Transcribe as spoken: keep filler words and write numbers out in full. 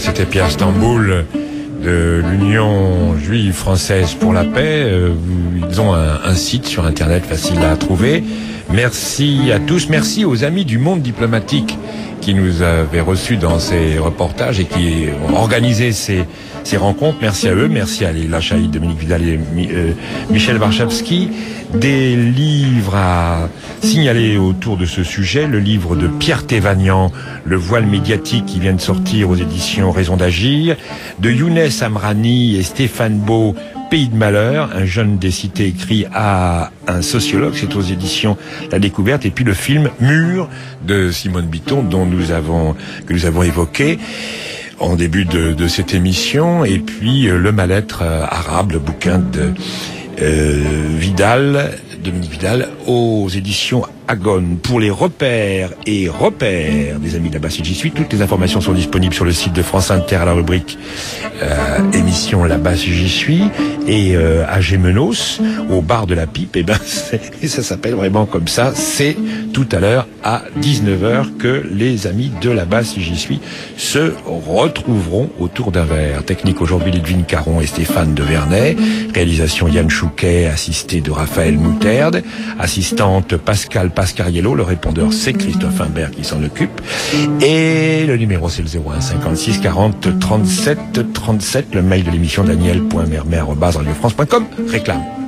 c'était Pierre Stamboul de l'Union juive française pour la paix. Ils ont un, un site sur internet facile à trouver. Merci à tous, merci aux amis du monde diplomatique qui nous avaient reçus dans ces reportages et qui ont organisé ces, ces rencontres. Merci à eux, merci à Léla Chaïd, Dominique Vidal et euh, Michel Warschawski. Des livres à signaler autour de ce sujet, le livre de Pierre Thévagnan, Le voile médiatique, qui vient de sortir aux éditions Raison d'agir, de Younes Amrani et Stéphane Beau, Pays de malheur, un jeune des cités écrit à un sociologue, c'est aux éditions La Découverte, et puis le film Mur de Simone Bitton, dont nous avons, que nous avons évoqué en début de, de cette émission, et puis euh, Le mal-être euh, arabe, le bouquin de euh, Vidal, Dominique Vidal, aux éditions Agone. Pour les repères et repères des amis de la Basse, j'y suis. Toutes les informations sont disponibles sur le site de France Inter à la rubrique euh, émission La Basse, j'y suis. Et euh, à Gémenos, au bar de la Pipe, et ben et ça s'appelle vraiment comme ça. C'est tout à l'heure à dix-neuf heures que les amis de La Basse, j'y suis, se retrouveront autour d'un verre. Technique aujourd'hui Lidvine Caron et Stéphane de Vernet. Réalisation Yann Chouquet, assisté de Raphaël Mouterde. Assistante Pascal Pascariello, le répondeur c'est Christophe Imbert qui s'en occupe, et le numéro c'est le zéro un cinquante-six quarante trente-sept trente-sept, le mail de l'émission daniel point mermet arobase radio france point com. Réclame.